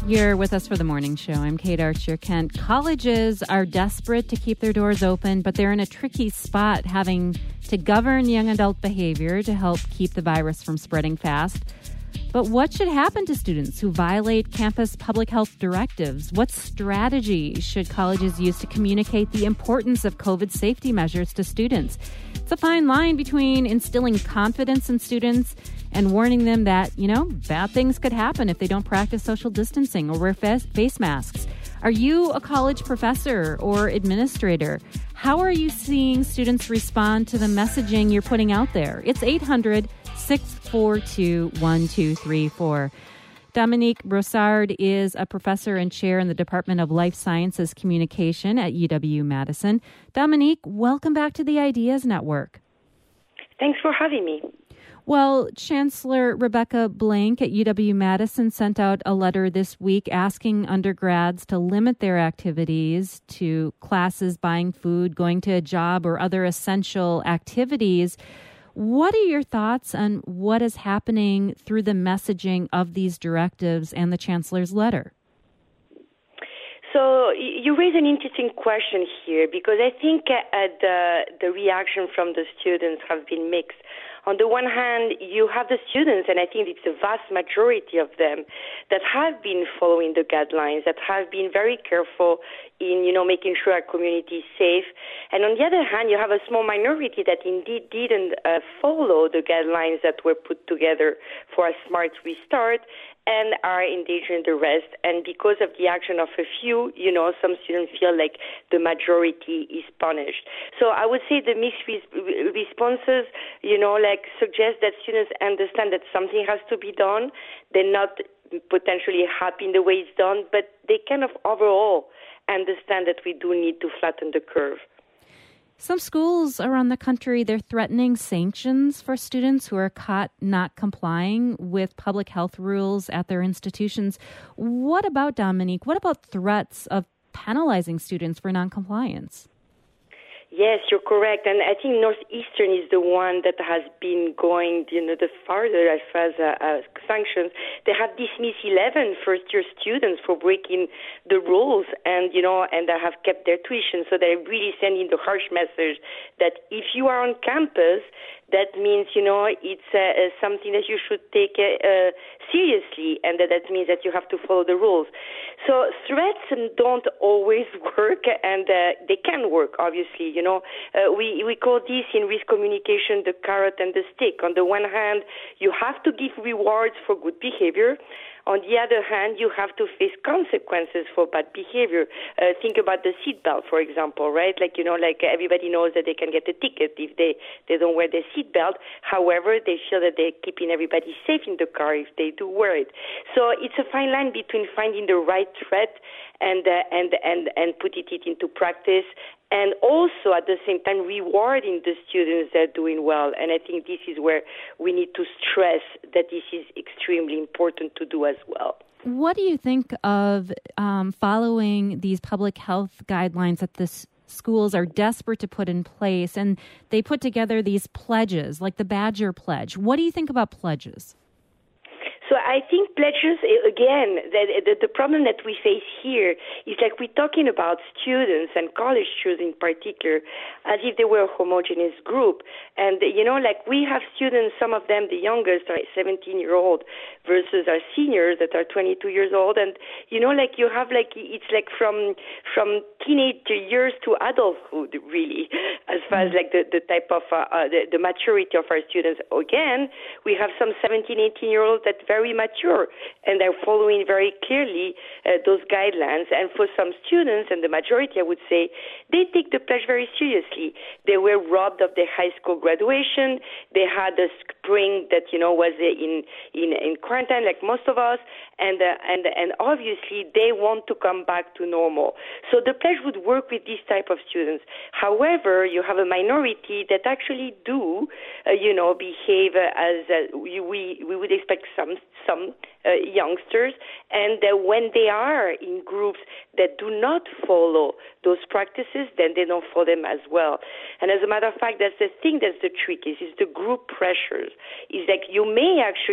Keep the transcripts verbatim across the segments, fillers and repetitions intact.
You're with us for the morning show. I'm Kate Archer-Kent. Colleges are desperate to keep their doors open, but they're in a tricky spot having to govern young adult behavior to help keep the virus from spreading fast. But what should happen to students who violate campus public health directives? What strategy should colleges use to communicate the importance of COVID safety measures to students? It's a fine line between instilling confidence in students and warning them that, you know, bad things could happen if they don't practice social distancing or wear face masks. Are you a college professor or administrator? How are you seeing students respond to the messaging you're putting out there? It's eight hundred, six four two, one two three four. Dominique Brossard is a professor and chair in the Department of Life Sciences Communication at U W-Madison. Dominique, welcome back to the Ideas Network. Thanks for having me. Well, Chancellor Rebecca Blank at U W-Madison sent out a letter this week asking undergrads to limit their activities to classes, buying food, going to a job, or other essential activities. What are your thoughts on what is happening through the messaging of these directives and the Chancellor's letter? So you raise an interesting question here because I think uh, the the reaction from the students have been mixed. On the one hand, you have the students, and I think it's the vast majority of them, that have been following the guidelines, that have been very careful in, you know, making sure our community is safe. And on the other hand, you have a small minority that indeed didn't uh, follow the guidelines that were put together for a smart restart and are endangering the rest. And because of the action of a few, you know, some students feel like the majority is punished. So I would say the mixed res- responses, you know, like suggest that students understand that something has to be done. They're not potentially happy in the way it's done, but they kind of overall understand that we do need to flatten the curve. Some schools around the country, they're threatening sanctions for students who are caught not complying with public health rules at their institutions. What about, Dominique, what about threats of penalizing students for noncompliance? Yes, you're correct. And I think Northeastern is the one that has been going, you know, the farther as far as uh, uh, sanctions. They have dismissed eleven first-year students for breaking the rules and, you know, and they have kept their tuition. So they're really sending the harsh message that if you are on campus, that means, you know, it's uh, something that you should take uh, seriously, and that, that means that you have to follow the rules. So threats don't always work, and uh, they can work, obviously. You know, uh, we, we call this in risk communication the carrot and the stick. On the one hand, you have to give rewards for good behavior. On the other hand, you have to face consequences for bad behavior. Uh, think about the seatbelt, for example, right? Like, you know, like everybody knows that they can get a ticket if they, they don't wear their seatbelt. However, they feel that they're keeping everybody safe in the car if they do wear it. So it's a fine line between finding the right threat and uh, and and and putting it into practice, and also at the same time rewarding the students that are doing well. And I think this is where we need to stress that this is extremely important to do as well. What do you think of um, following these public health guidelines that the s- schools are desperate to put in place, and they put together these pledges, like the Badger Pledge? What do you think about pledges? So I think pledges, again, the, the, the problem that we face here is like we're talking about students and college students in particular as if they were a homogeneous group. And, you know, like we have students, some of them, the youngest are seventeen-year-old versus our seniors that are twenty-two years old. And, you know, like you have like, it's like from from teenage years to adulthood, really, as far as like the, the type of, uh, uh, the, the maturity of our students. Again, we have some seventeen, eighteen-year-olds that very mature, and they're following very clearly uh, those guidelines. And for some students, and the majority, I would say, they take the pledge very seriously. They were robbed of their high school graduation. They had a spring that, you know, was in in, in quarantine, like most of us, and uh, and and obviously they want to come back to normal. So the pledge would work with this type of students. However, you have a minority that actually do, uh, you know, behave uh, as uh, we we would expect some some uh, youngsters, and uh, when they are in groups that do not follow those practices, then they don't follow them as well. And as a matter of fact, that's the thing, that's the trick, is, is the group pressures. Is like you may actually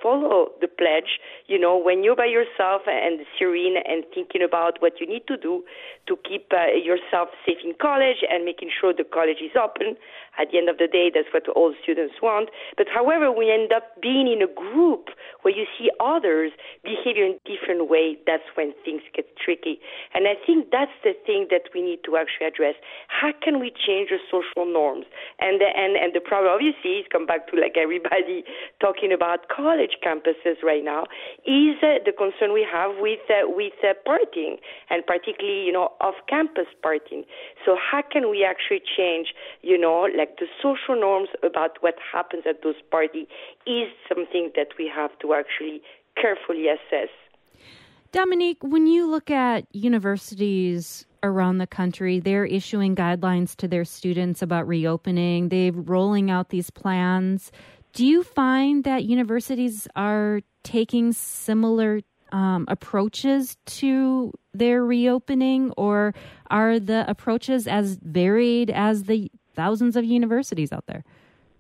follow the pledge, you know, when you're by yourself and serene and thinking about what you need to do to keep uh, yourself safe in college and making sure the college is open. At the end of the day, that's what all students want. But however, we end up being in a group where you see others behaving in a different way. That's when things get tricky. And I think that's the thing that we need to actually address. How can we change the social norms? And the, and, and the problem, obviously, is come back to like everybody talking about college campuses right now, is uh, the concern we have with uh, with uh, partying, and particularly, you know, off-campus partying. So how can we actually change, you know, like the social norms about what happens at those parties is something that we have to actually carefully assess. Dominique, when you look at universities around the country, they're issuing guidelines to their students about reopening. They're rolling out these plans. Do you find that universities are taking similar um, approaches to their reopening, or are the approaches as varied as the thousands of universities out there?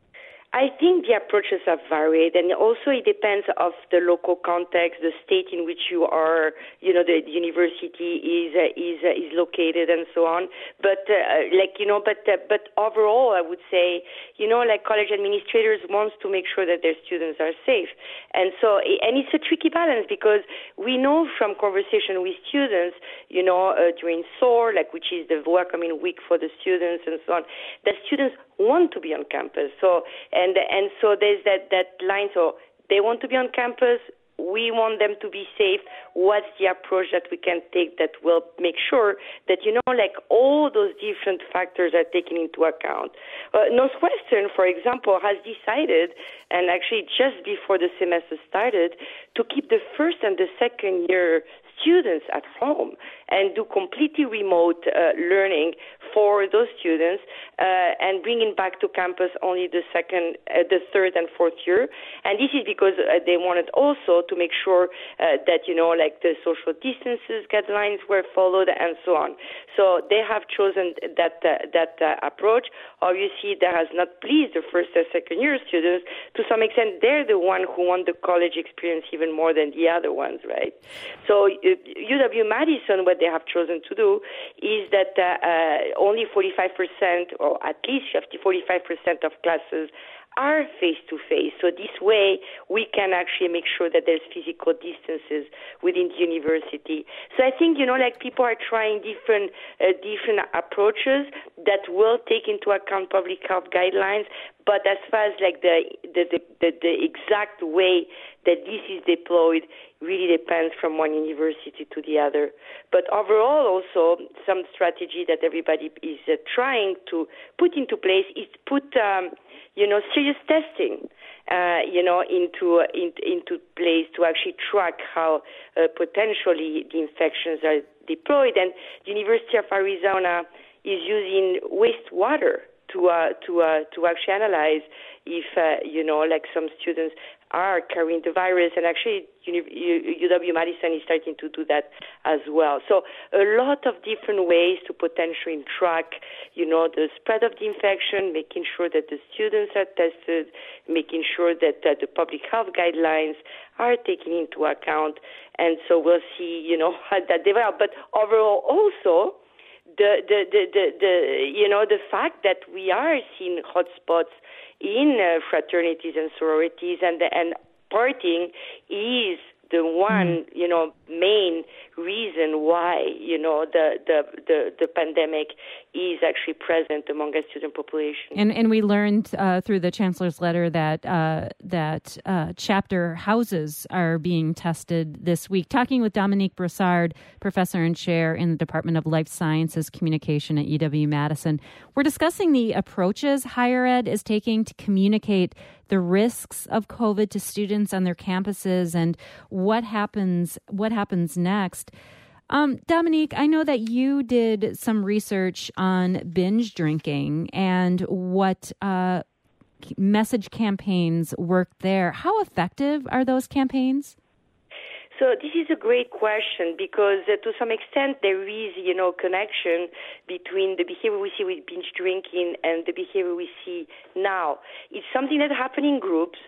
I think the approaches are varied, and also it depends of the local context, the state in which you are, you know, the university is uh, is uh, is located, and so on. But uh, like you know, but uh, but overall, I would say, you know, like college administrators wants to make sure that their students are safe, and so and it's a tricky balance because we know from conversation with students, you know, uh, during S O A R, like which is the welcoming week for the students, and so on, that students want to be on campus. So and and so there's that that line. So they want to be on campus. We want them to be safe. What's the approach that we can take that will make sure that, you know, like all those different factors are taken into account? Uh, Northwestern, for example, has decided, and actually just before the semester started, to keep the first and the second year students at home and do completely remote uh, learning for those students uh, and bringing back to campus only the second, uh, the third and fourth year. And this is because uh, they wanted also to make sure uh, that, you know, like the social distances guidelines were followed and so on. So they have chosen that uh, that uh, approach. Obviously, that has not pleased the first and second year students. To some extent, they're the one who want the college experience even more than the other ones, right? So uh, U W Madison, what they have chosen to do is that uh, uh, only forty-five percent, or at least forty-five percent of classes are face-to-face. So this way, we can actually make sure that there's physical distances within the university. So I think, you know, like people are trying different uh, different approaches that will take into account public health guidelines. But as far as like the the, the, the, the exact way that this is deployed really depends from one university to the other. But overall, also, some strategy that everybody is uh, trying to put into place is put, um, you know, serious testing, uh, you know, into, uh, in, into place to actually track how uh, potentially the infections are deployed. And the University of Arizona is using wastewater to uh, to uh, to actually analyze if uh, you know, like some students are carrying the virus, and actually U W Madison is starting to do that as well. So a lot of different ways to potentially track, you know, the spread of the infection, making sure that the students are tested, making sure that uh, the public health guidelines are taken into account, and so we'll see, you know, how that develops. But overall, also, The, the, the, the, the, you know, the fact that we are seeing hotspots in uh, fraternities and sororities, and, and partying is the one, you know, main reason why, you know, the, the, the, the pandemic is actually present among our student population. And and we learned uh, through the chancellor's letter that uh, that uh, chapter houses are being tested this week. Talking with Dominique Brossard, professor and chair in the Department of Life Sciences Communication at U W Madison. We're discussing the approaches higher ed is taking to communicate the risks of COVID to students on their campuses and what happens what happens next. Um, Dominique, I know that you did some research on binge drinking and what uh, message campaigns worked there. How effective are those campaigns? So this is a great question because uh, to some extent there is, you know, connection between the behavior we see with binge drinking and the behavior we see now. It's something that happens in groups.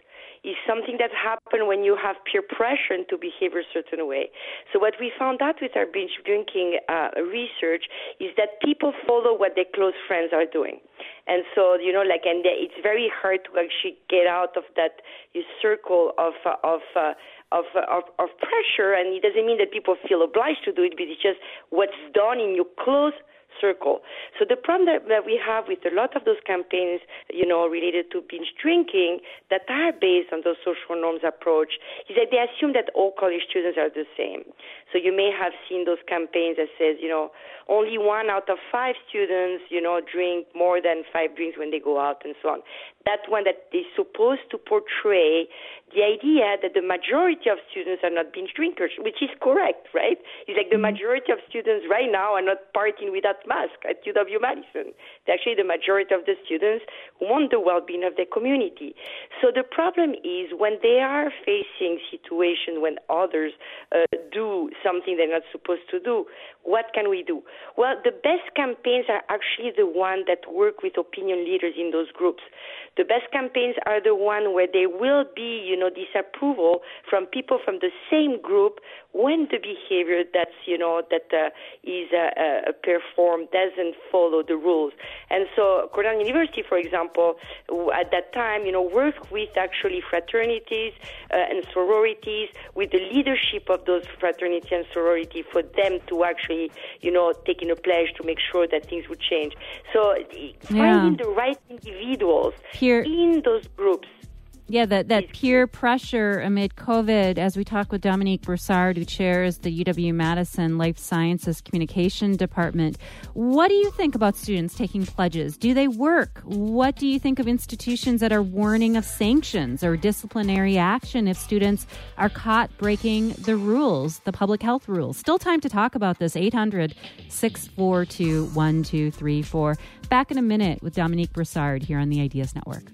is something that happens when you have peer pressure to behave a certain way. So what we found out with our binge drinking uh, research is that people follow what their close friends are doing. And so, you know, like, and it's very hard to actually get out of that circle of uh, of, uh, of uh, of of pressure. And it doesn't mean that people feel obliged to do it, but it's just what's done in your close circle. So the problem that, that we have with a lot of those campaigns, you know, related to binge drinking that are based on those social norms approach is that they assume that all college students are the same. So you may have seen those campaigns that says, you know, only one out of five students, you know, drink more than five drinks when they go out and so on. That one that is supposed to portray the idea that the majority of students are not binge drinkers, which is correct, right? It's like the majority of students right now are not partying without mask at U W Madison. They're actually the majority of the students who want the well-being of their community. So the problem is when they are facing situations when others uh, do something they're not supposed to do, what can we do? Well, the best campaigns are actually the ones that work with opinion leaders in those groups. The best campaigns are the ones where there will be, you know, disapproval from people from the same group when the behavior that's, you know, that uh, is uh, uh, performed doesn't follow the rules. And so Cornell University, for example, at that time, you know, worked with actually fraternities uh, and sororities, with the leadership of those fraternities and sorority for them to actually, you know, take in a pledge to make sure that things would change. So finding yeah. the right individuals Peer, in those groups. Yeah, that, that peer pressure amid COVID, as we talk with Dominique Broussard, who chairs the U W-Madison Life Sciences Communication Department. What do you think about students taking pledges? Do they work? What do you think of institutions that are warning of sanctions or disciplinary action if students are caught breaking the rules, the public health rules? Still time to talk about this. eight hundred, six four two, one two three four. Back in a minute with Dominique Broussard here on the Ideas Network.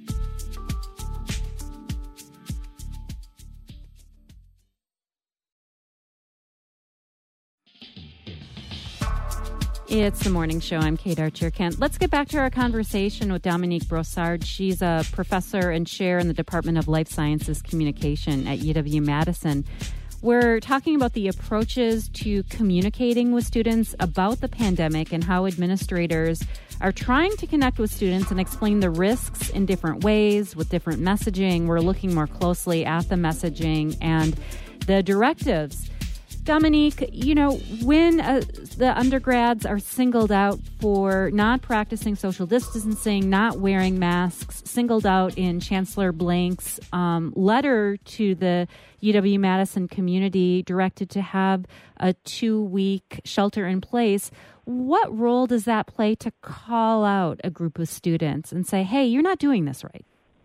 It's the morning show. I'm Kate Archer-Kent. Let's get back to our conversation with Dominique Broussard. She's a professor and chair in the Department of Life Sciences Communication at U W-Madison. We're talking about the approaches to communicating with students about the pandemic and how administrators are trying to connect with students and explain the risks in different ways with different messaging. We're looking more closely at the messaging and the directives. Dominique, you know, when uh, the undergrads are singled out for not practicing social distancing, not wearing masks, singled out in Chancellor Blank's um, letter to the U W-Madison community directed to have a two-week shelter in place, what role does that play to call out a group of students and say, hey, you're not doing this right?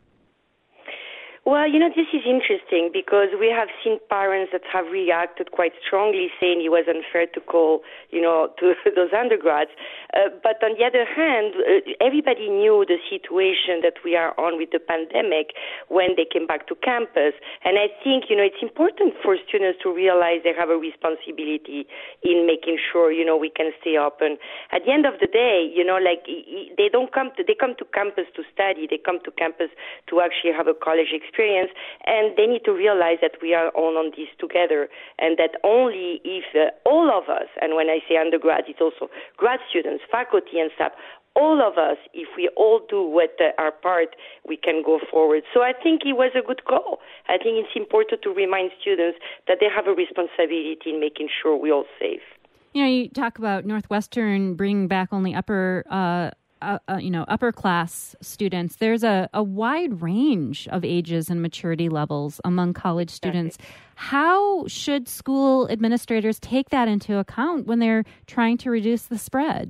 Well, you know, this is interesting because we have seen parents that have reacted quite strongly saying it was unfair to call, you know, to those undergrads. Uh, but on the other hand, uh, everybody knew the situation that we are on with the pandemic when they came back to campus. And I think, you know, it's important for students to realize they have a responsibility in making sure, you know, we can stay open. At the end of the day, you know, like they don't come to, they come to campus to study. They come to campus to actually have a college experience. Experience, and they need to realize that we are all on this together, and that only if uh, all of us, and when I say undergrad, it's also grad students, faculty, and staff, all of us, if we all do what uh, our part, we can go forward. So I think it was a good call. I think it's important to remind students that they have a responsibility in making sure we're all safe. You know, you talk about Northwestern bringing back only upper uh Uh, uh, you know, upper class students. There's a, a wide range of ages and maturity levels among college students. How should school administrators take that into account when they're trying to reduce the spread?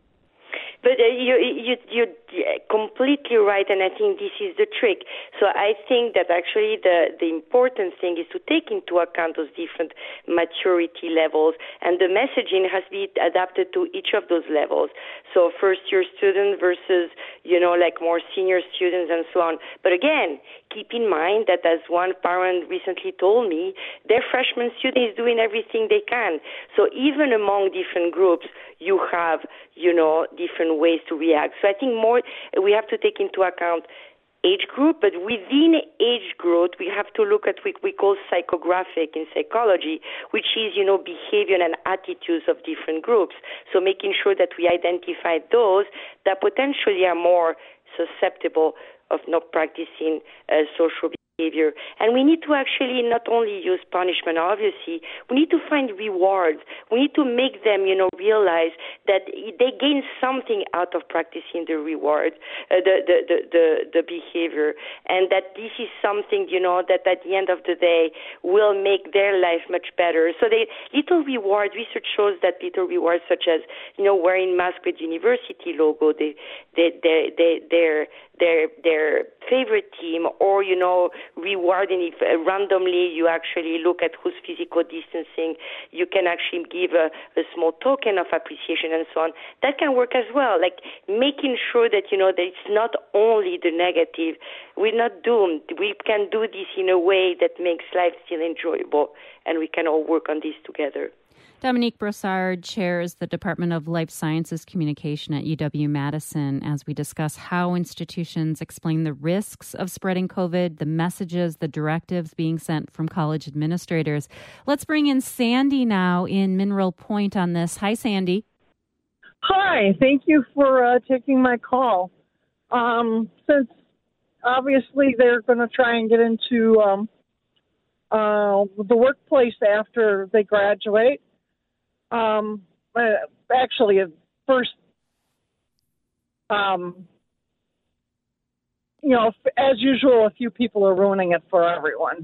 But uh, you, you, you're completely right, and I think this is the trick. So I think that actually the, the important thing is to take into account those different maturity levels, and the messaging has to be adapted to each of those levels. So first-year student versus, you know, like more senior students and so on. But again, keep in mind that as one parent recently told me, their freshman student is doing everything they can. So even among different groups, you have, you know, different ways to react. So I think more we have to take into account age group, but within age group, we have to look at what we call psychographic in psychology, which is, you know, behavior and attitudes of different groups. So making sure that we identify those that potentially are more susceptible of not practicing uh, social behavior. And we need to actually not only use punishment, obviously, we need to find rewards. We need to make them, you know, realize that they gain something out of practicing the reward, uh, the, the, the, the, the behavior, and that this is something, you know, that at the end of the day will make their life much better. So they little rewards, research shows that little rewards such as, you know, wearing mask with university logo, they, they, they, they, their, their, their favorite team, or, you know, rewarding if uh, randomly you actually look at who's physical distancing, you can actually give a, a small token of appreciation and so on. That can work as well, like making sure that, you know, that it's not only the negative. We're not doomed. We can do this in a way that makes life still enjoyable, and we can all work on this together. Dominique Brossard chairs the Department of Life Sciences Communication at U W-Madison as we discuss how institutions explain the risks of spreading COVID, the messages, the directives being sent from college administrators. Let's bring in Sandy now in Mineral Point on this. Hi, Sandy. Hi. Thank you for uh, taking my call. Um, since obviously they're going to try and get into um, uh, the workplace after they graduate, Um, uh, actually, at first, um, you know, as usual, a few people are ruining it for everyone.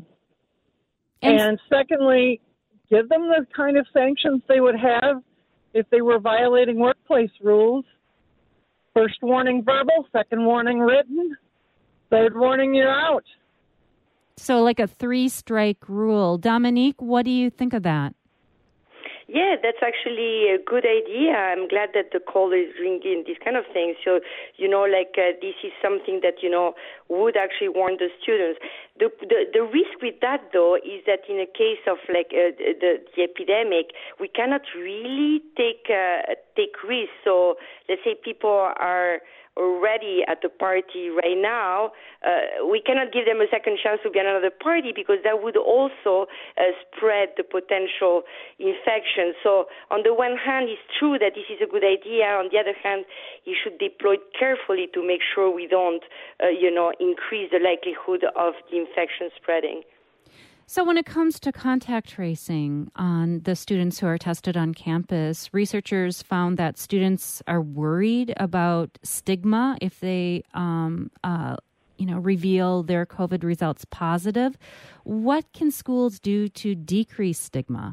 And, and secondly, give them the kind of sanctions they would have if they were violating workplace rules. First warning verbal, second warning written, third warning you're out. So like a three-strike rule. Dominique, what do you think of that? Yeah, that's actually a good idea. I'm glad that the caller is bringing these kind of things. So, you know, like uh, this is something that, you know, would actually warn the students. The, the the risk with that, though, is that in a case of like uh, the, the epidemic, we cannot really take uh, take risks. So let's say people are already at the party right now, uh, we cannot give them a second chance to be at another party because that would also uh, spread the potential infection. So on the one hand, it's true that this is a good idea. On the other hand, it should be deployed carefully to make sure we don't, uh, you know, increase the likelihood of the infection spreading. So when it comes to contact tracing on the students who are tested on campus, researchers found that students are worried about stigma if they, um, uh, you know, reveal their COVID results positive. What can schools do to decrease stigma?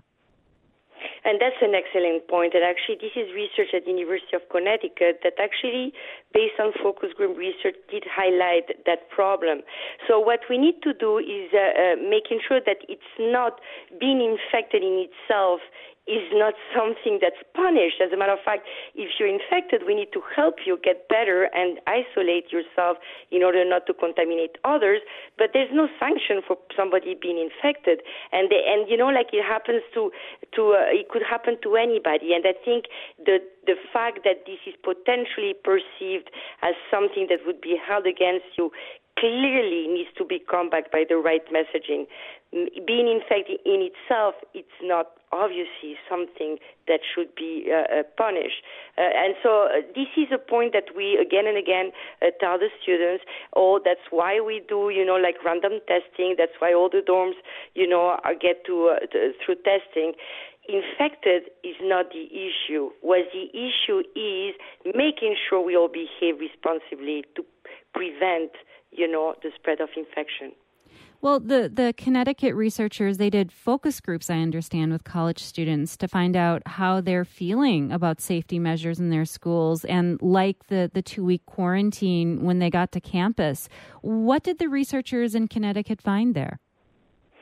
And that's an excellent point. And actually, this is research at the University of Connecticut that actually, based on focus group research, did highlight that problem. So what we need to do is uh, uh, making sure that it's not being infected in itself is not something that's punished. As a matter of fact, if you're infected, we need to help you get better and isolate yourself in order not to contaminate others. But there's no sanction for somebody being infected, and they, and you know, like it happens to to uh, it could happen to anybody. And I think the the fact that this is potentially perceived as something that would be held against you clearly needs to be combated by the right messaging. Being infected in itself, it's not obviously something that should be uh, uh, punished. Uh, and so uh, this is a point that we again and again uh, tell the students, oh, that's why we do, you know, like random testing. That's why all the dorms, you know, are get to, uh, to through testing. Infected is not the issue. What the issue is making sure we all behave responsibly to prevent, you know, the spread of infection. Well, the, the Connecticut researchers, they did focus groups, I understand, with college students to find out how they're feeling about safety measures in their schools and like the, the two-week quarantine when they got to campus. What did the researchers in Connecticut find there?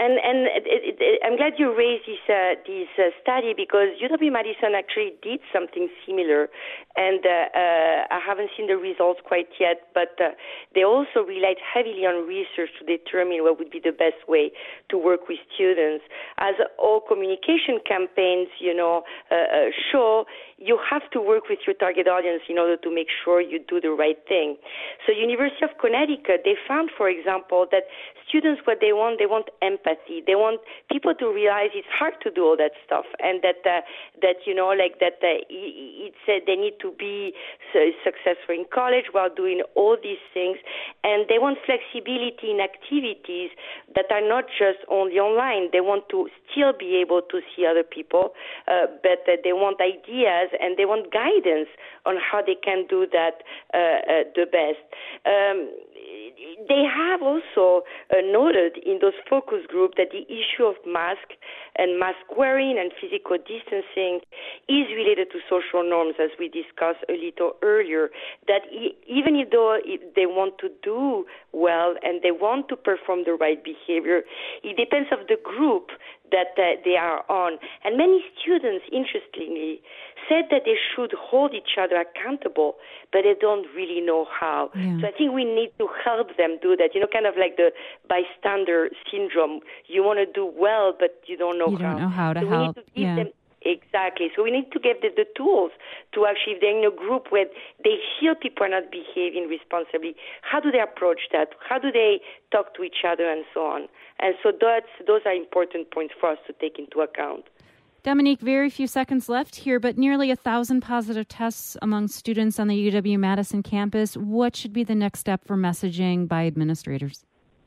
And and it, it, it, I'm glad you raised this uh, this uh, study because U W Madison actually did something similar, and uh, uh, I haven't seen the results quite yet. But uh, they also relied heavily on research to determine what would be the best way to work with students. As all communication campaigns, you know, uh, uh, show, you have to work with your target audience in order to make sure you do the right thing. So, University of Connecticut, they found, for example, that students, what they want, they want empathy. They want people to realize it's hard to do all that stuff, and that uh, that you know, like that uh, it's uh, they need to be successful in college while doing all these things, and they want flexibility in activities that are not just only online. They want to still be able to see other people, uh, but uh, they want ideas and they want guidance on how they can do that uh, uh, the best. Um, They have also uh, noted in those focus groups that the issue of mask and mask wearing and physical distancing is related to social norms, as we discussed a little earlier, that e- even if though they want to do well and they want to perform the right behavior, it depends on the group that uh, they are on. And many students, interestingly, said that they should hold each other accountable, but they don't really know how. Yeah. So I think we need to help them do that, you know, kind of like the bystander syndrome. You want to do well, but you don't know you how. You don't know how to so help. We need to give yeah. them Exactly. So we need to give them the tools to actually, if they're in a group where they feel people are not behaving responsibly, how do they approach that? How do they talk to each other and so on? And so that's, those are important points for us to take into account. Dominique, very few seconds left here, but nearly a thousand positive tests among students on the U W-Madison campus. What should be the next step for messaging by administrators?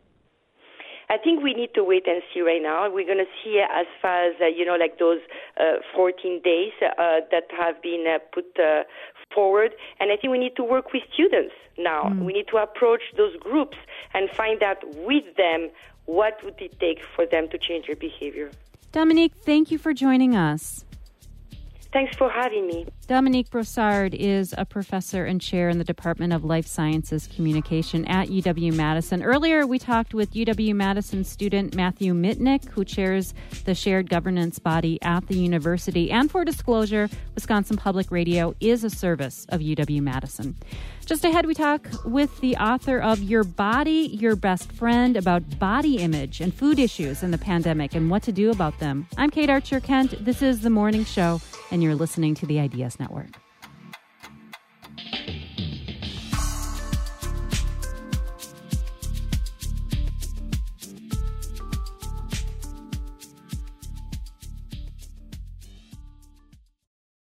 I think we need to wait and see right now. We're going to see as far as, uh, you know, like those uh, fourteen days uh, that have been uh, put uh, forward. And I think we need to work with students now. Mm. We need to approach those groups and find out with them what would it take for them to change their behavior. Dominique, thank you for joining us. Thanks for having me. Dominique Brossard is a professor and chair in the Department of Life Sciences Communication at U W-Madison. Earlier, we talked with U W-Madison student Matthew Mitnick, who chairs the shared governance body at the university. And for disclosure, Wisconsin Public Radio is a service of U W-Madison. Just ahead, we talk with the author of Your Body, Your Best Friend about body image and food issues in the pandemic and what to do about them. I'm Kate Archer-Kent. This is The Morning Show, and you're listening to the Ideas Network.